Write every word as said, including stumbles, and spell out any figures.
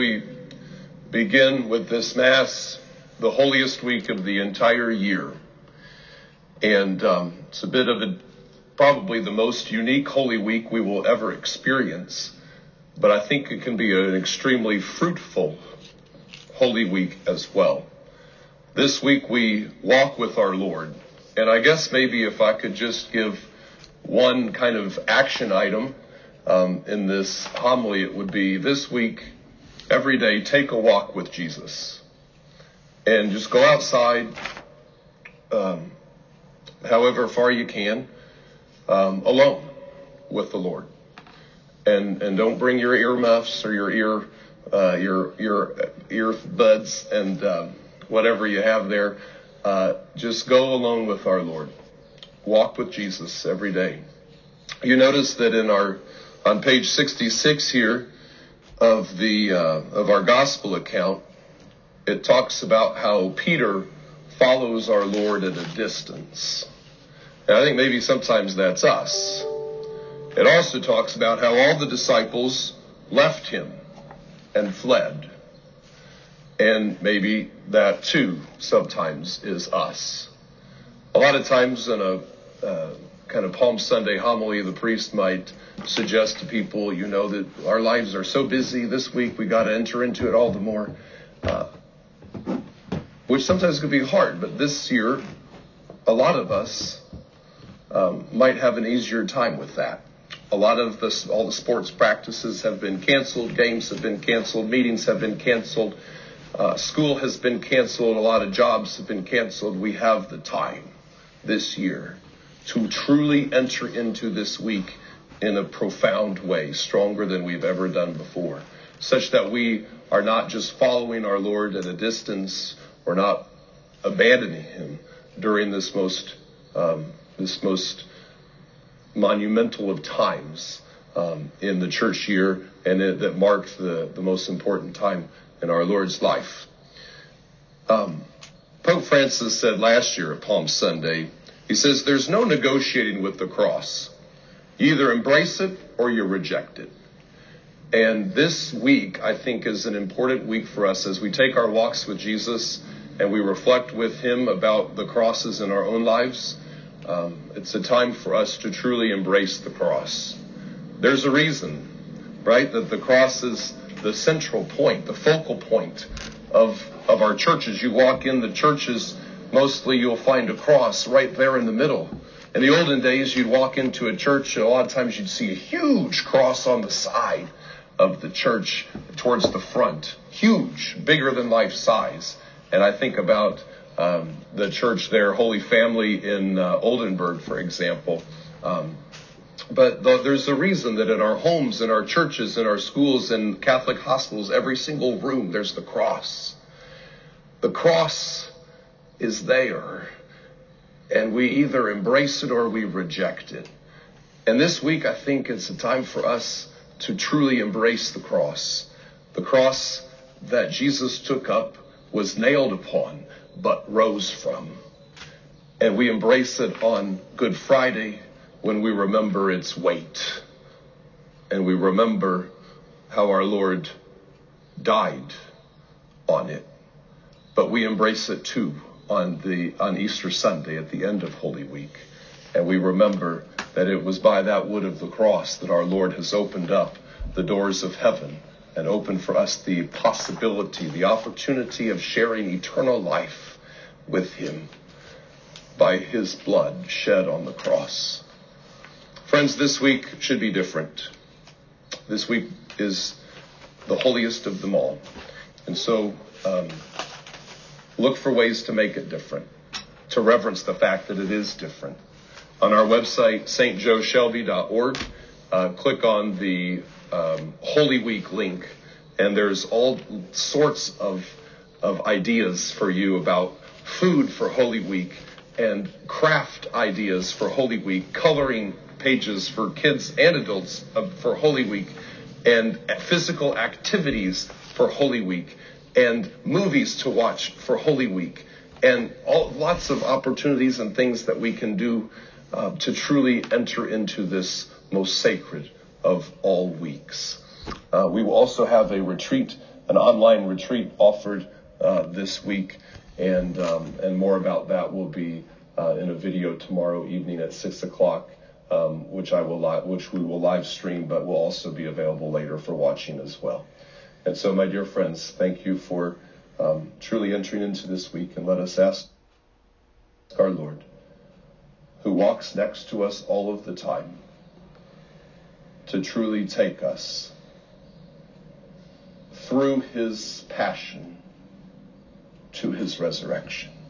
we begin with this Mass, the holiest week of the entire year. And um, it's a bit of a, probably the most unique Holy Week we will ever experience. But I think it can be an extremely fruitful Holy Week as well. This week we walk with our Lord. And I guess maybe if I could just give one kind of action item um, in this homily, it would be this week, every day, take a walk with Jesus. And just go outside, um, however far you can, um, alone with the Lord. And and don't bring your earmuffs or your ear uh, your your earbuds and um, whatever you have there. Uh, just go alone with our Lord. Walk with Jesus every day. You notice that in our on page sixty-six here of the uh, of our gospel account, it talks about how Peter follows our Lord at a distance. And I think maybe sometimes that's us. It also talks about how all the disciples left him and fled. And maybe that too sometimes is us. A lot of times in a uh, kind of Palm Sunday homily, the priest might suggest to people, you know, that our lives are so busy this week, we got to enter into it all the more. Uh, which sometimes could be hard, but this year, a lot of us um, might have an easier time with that. A lot of this, all the sports practices have been canceled, games have been canceled, meetings have been canceled, uh, school has been canceled, a lot of jobs have been canceled. We have the time this year to truly enter into this week in a profound way, stronger than we've ever done before, such that we are not just following our Lord at a distance, or not abandoning him during this most um, this most monumental of times um, in the church year, and it, that marked the, the most important time in our Lord's life. Um, Pope Francis said last year at Palm Sunday, he says, there's no negotiating with the cross. You either embrace it or you reject it. And this week, I think, is an important week for us as we take our walks with Jesus and we reflect with him about the crosses in our own lives. Um, it's a time for us to truly embrace the cross. There's a reason, right, that the cross is the central point, the focal point of, of our churches. You walk in the churches, mostly you'll find a cross right there in the middle. In the olden days, you'd walk into a church, and a lot of times you'd see a huge cross on the side of the church towards the front. Huge, bigger than life size. And I think about Um, the church there, Holy Family in uh, Oldenburg, for example. Um, but th- there's a reason that in our homes, in our churches, in our schools, in Catholic hospitals, every single room, there's the cross. The cross is there, and we either embrace it or we reject it. And this week, I think it's a time for us to truly embrace the cross. The cross that Jesus took up, was nailed upon, but rose from. And we embrace it on Good Friday when we remember its weight. And we remember how our Lord died on it. But we embrace it too on the on Easter Sunday at the end of Holy Week. And we remember that it was by that wood of the cross that our Lord has opened up the doors of heaven and opened for us the possibility, the opportunity of sharing eternal life with him by his blood shed on the cross. Friends, this week should be different. This week is the holiest of them all. And so um, look for ways to make it different, to reverence the fact that it is different. On our website, s t joe shelby dot org, uh, click on the um, Holy Week link, and there's all sorts of of ideas for you about food for Holy Week and craft ideas for Holy Week, coloring pages for kids and adults for Holy Week, and physical activities for Holy Week, and movies to watch for Holy Week, and all, lots of opportunities and things that we can do uh, to truly enter into this most sacred of all weeks. Uh, we will also have a retreat, an online retreat offered uh, this week, and um, and more about that will be uh, in a video tomorrow evening at six o'clock, um, which I will li- which we will live stream, but will also be available later for watching as well. And so, my dear friends, thank you for um, truly entering into this week, and let us ask our Lord, who walks next to us all of the time, to truly take us through his passion to his resurrection.